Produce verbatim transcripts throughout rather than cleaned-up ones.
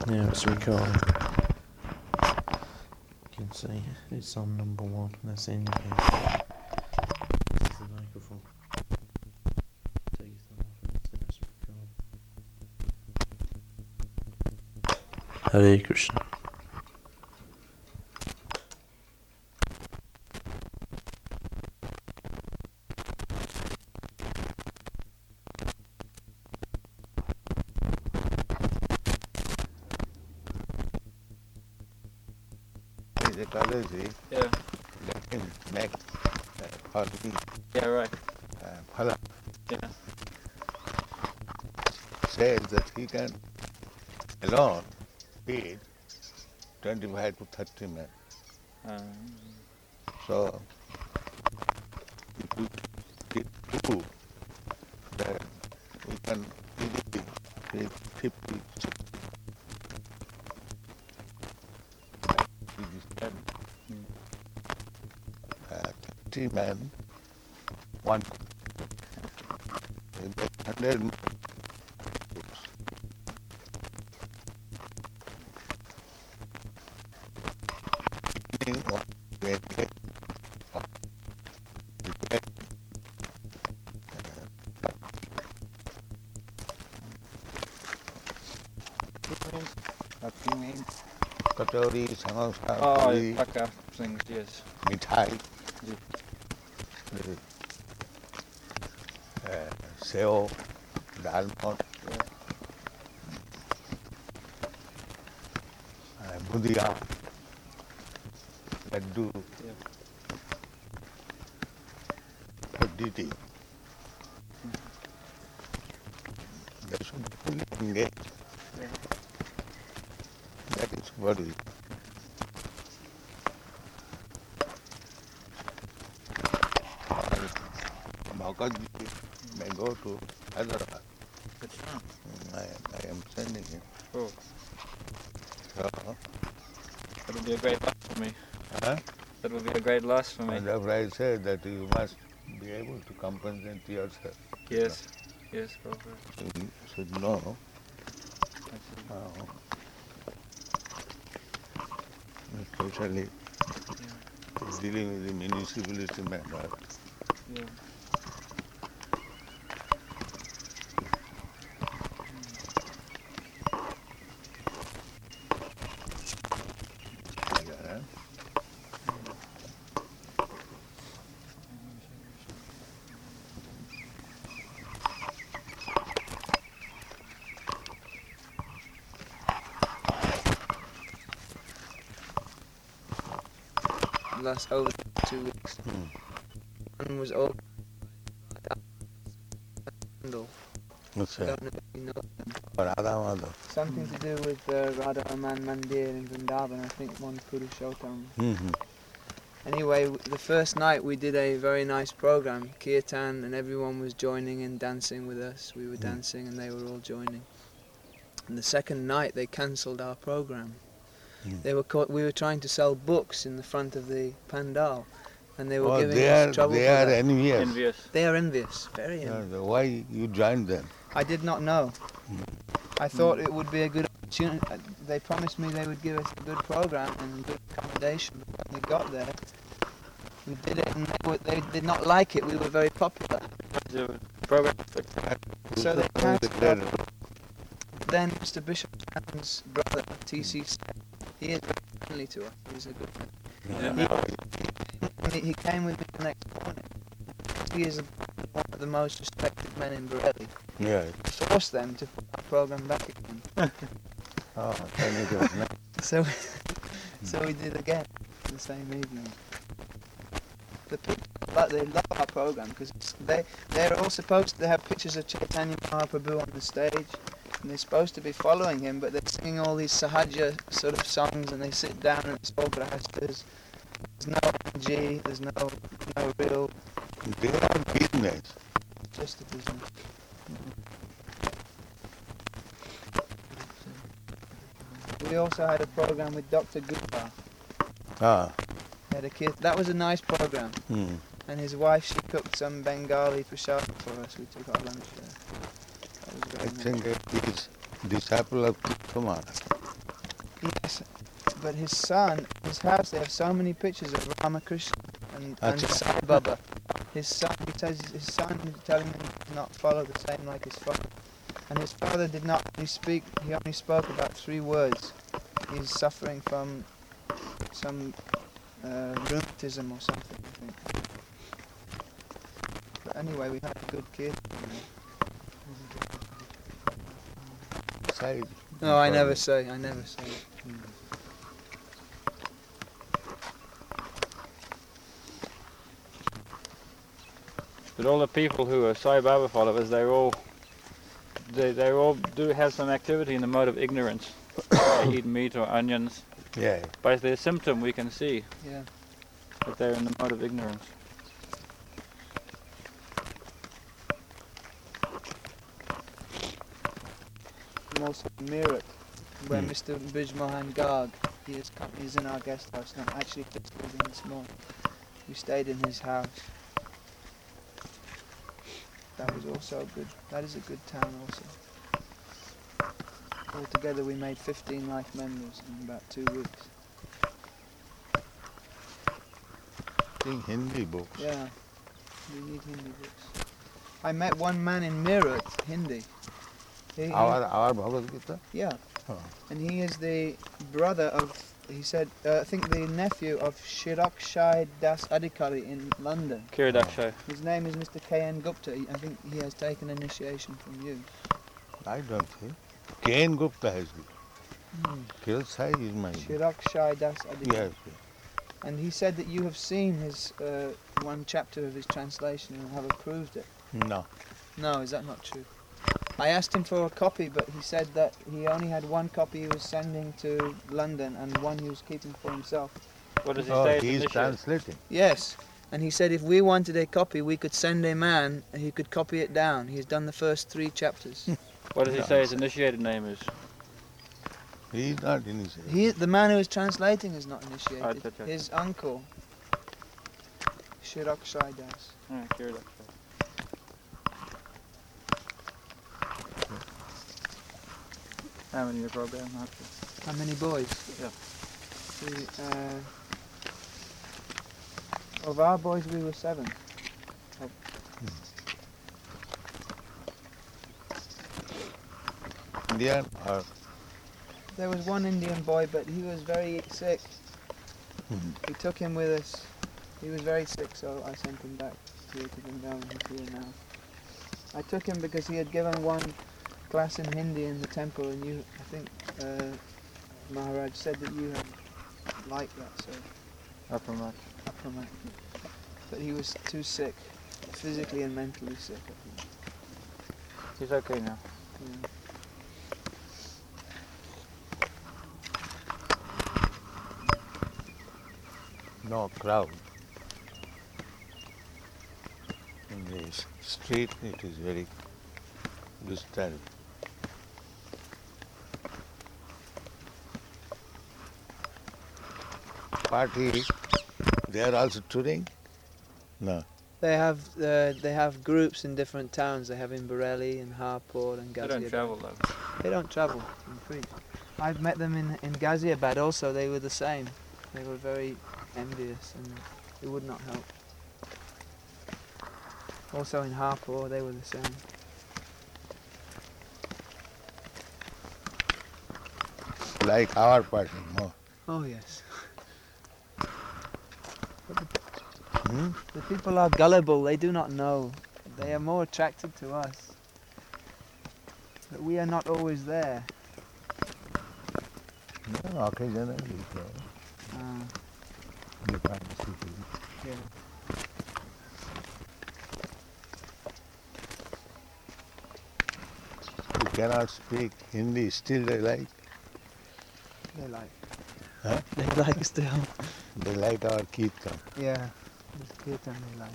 Yeah, it's recording. You can see it's on number one. That's the indicator. This is the microphone. Take your thumb off it. That's recording. Hare Krishna. Ecology, Yeah. let him make uh, for me, Yeah, right. uh, Phala Yeah. says that he can alone feed twenty-five to thirty men. Um, So, if we keep two, then we can easily feed fifty, sixty. It is ten, mm. uh, thirty men, one. Hundred men. Beginning of twenty, of the twenty, What do you mean? Kachori, samosa, Oh, पूरी, paka things, yes. Mithai, जी. uh, sev, dalmoth, Yeah. uh, bundiya, laddoo, Yeah. डी They should be fully engaged. Yeah. That is what we. Bhagavad may go to Hyderabad. Good job. I, I am sending him. Oh, So, that would be a great loss for me. huh? That would be a great loss for me. And therefore I said that you must be able to compensate yourself. Yes. Yes, go for it. You should know I see. how, especially Yeah. dealing with the municipality matter. Yeah. Yeah. Last over two weeks. Hmm. One was over. What's I that? don't know if you know them. Or Radha Madhav. Something to do with uh, Radha Raman Mandir in Vrindavan. I think one Purushottam. Mm-hmm. Anyway, w- the first night we did a very nice program, kirtan, and everyone was joining and dancing with us. We were Mm. dancing and they were all joining. And the second night they cancelled our program. Mm. They were caught, we were trying to sell books in the front of the pandal, and they were Oh, giving they us are, trouble they for are that. envious. Envious. They are envious, very Yeah, envious. the- why you joined them? I did not know. I thought it would be a good opportunity. Uh, They promised me they would give us a good program and good accommodation. But when we got there, we did it, and they, were, they did not like it. We were very popular. The program. So they Who's can't the stop. leader? Then Mister Bishop Chan's brother, T C, he is very friendly to us. He's a good friend. Yeah. He, he came with me the next morning. He is a, one of the most respected men in Borelli. Yeah. Forced them to put our program back again. Oh, then it was nice. So, so we did again the same evening. The people, but they love our program because they they're all supposed to have pictures of Chaitanya Mahaprabhu on the stage, and they're supposed to be following him, but they're singing all these sahaja sort of songs, and they sit down and it's all grahastas. There's no energy, there's no no real, They are business. just a business. We also had a program with Doctor Gupta. Ah. He had a kid. That was a nice program. Hmm. And his wife, she cooked some Bengali prasad for us. We took our lunch there. That was I very nice. think it is disciple of Kumar. Yes, but his son, his house, they have so many pictures of Ramakrishna and, and Acha. Sai Baba. His son, he tells his son, he's telling him he did not follow the same like his father. And his father did not only speak, he only spoke about three words. He's suffering from some uh, rheumatism or something, I think. But anyway, we had a good kid. Side. No, I never say, I never say. But all the people who are Sai Baba followers, they're all, they they all do have some activity in the mode of ignorance. They eat meat or onions. Yeah. By their symptom, we can see Yeah. that they're in the mode of ignorance. And also Meerut, where Hmm. Mister Bijmohan Garg, he is come, he's in our guest house now. Actually, just living this morning. We stayed in his house. That was also good. That is a good town also. Altogether, we made fifteen life memories in about two weeks. In Hindi books. Yeah, we need Hindi books. I met one man in Meerut, Hindi. He, he- Our, our Bhagavad Gita. yeah, Oh. and he is the brother of, he said, uh, I think the nephew of Shirakshai Das Adhikari in London. Kiradakshay. His name is Mister K N Gupta. He- I think he has taken initiation from you. I don't think. K N Gupta has it. Hmm. Kiral Sai is my. Shirakshai Das Adhikari. Yes. And he said that you have seen his uh, one chapter of his translation and have approved it. No. No, is that not true? I asked him for a copy, but he said that he only had one copy he was sending to London and one he was keeping for himself. What does he Oh, say? is he is initiated? translating. Yes, and he said if we wanted a copy, we could send a man, and he could copy it down. He's done the first three chapters. What does he say his initiated name is? He is not initiated. He, the man who is translating is not initiated. Oh, okay, okay. His uncle, Shirakshai Das. Yeah, Kiradakshay. How many in your program? After? How many boys? Yeah. We, uh, of our boys, we were seven. Indian or There was one Indian boy, but he was very sick. Mhm. We took him with us. He was very sick, so I sent him back here to Vrindavan. He's here now. I took him because he had given one class in Hindi in the temple, and you, I think, uh, Maharaj said that you had liked that, so Upper much. Apramat. But he was too sick, physically and mentally sick, I think. He's okay now. Yeah. no crowd. In the s- street, it is very distant. Party, they are also touring? No. They have uh, they have groups in different towns. They have in Bareilly and Harpur and They Ghaziabad. don't travel though. They don't travel and preach. I've met them in, in Ghaziabad also. They were the same. They were very envious and they would not help. Also in Harpur, they were the same. Like our party, no. Oh yes. Hmm? The people are gullible. They do not know. They are more attracted to us. But we are not always there. No, occasionally, so Uh, we participate. yeah. You cannot speak Hindi, still they like. They like. Huh? They like still. They like our kirtan. Yeah. This kirtan they like.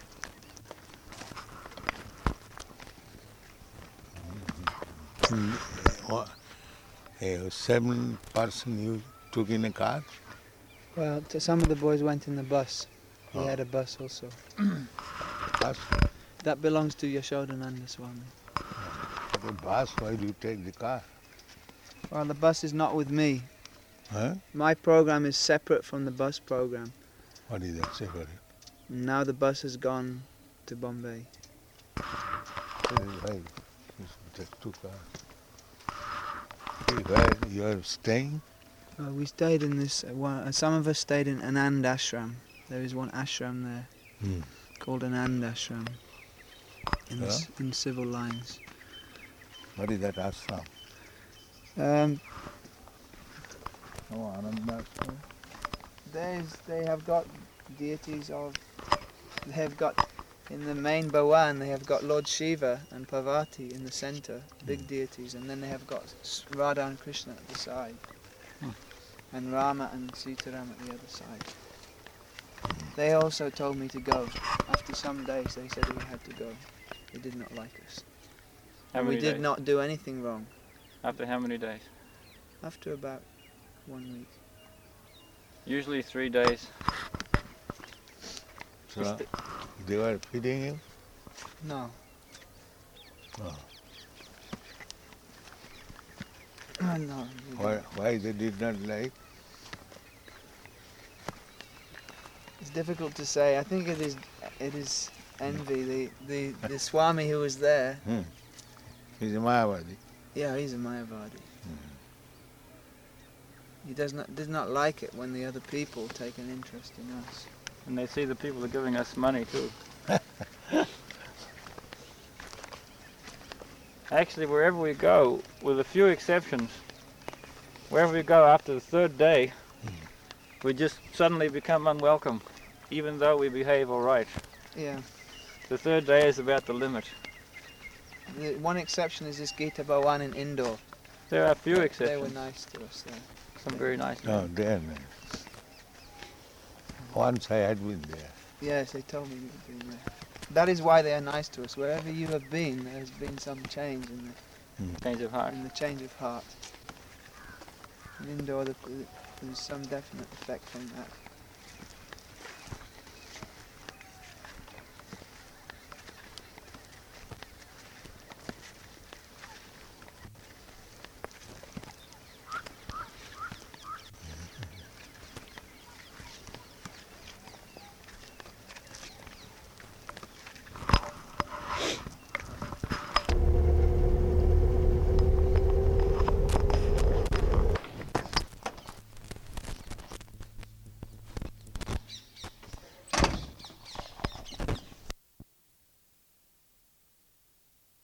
What? A seven person you took in a car? Well, t- some of the boys went in the bus. We Oh. had a bus also. Bus? That belongs to Yashodananda Swami. The bus, why do you take the car? Well, the bus is not with me. Huh? My program is separate from the bus program. What is that separate? Now the bus has gone to Bombay. Why? It's just two cars. Hey, where you are staying? Uh, we stayed in this. Uh, one, uh, some of us stayed in Anand Ashram. There is one ashram there Hmm. called Anand Ashram in, the, s- in civil lines. What is that ashram? Um, Oh, Anand. there's they have got deities of. They have got in the main Bhawan. They have got Lord Shiva and Parvati in the centre, big deities, and then they have got S- Radha and Krishna at the side, Hmm. and Rama and Sitaram at the other side. They also told me to go. After some days, they said we had to go. They did not like us. How And we many did days? not do anything wrong. After how many days? After about one week. Usually three days. So they were feeding you? No. Oh. no. we Why, didn't. why they did not like? It's difficult to say. I think it is. It is envy. The the the Swami who was there. Hmm. He's a Mayavadi. Yeah, he's a Mayavadi. He does not does not like it when the other people take an interest in us. And they see the people are giving us money too. Actually, wherever we go, with a few exceptions, wherever we go after the third day, we just suddenly become unwelcome, even though we behave all right. Yeah. The third day is about the limit. The one exception is this Gita Bhawan in Indore. There are a few They were exceptions. nice to us there. Some very nice. No, they are nice. Once I had been there. Yes, they told me you've been there. That is why they are nice to us. Wherever you have been, there has been some change in the Change of heart. in the change of heart. In Indore, the, there's some definite effect from that.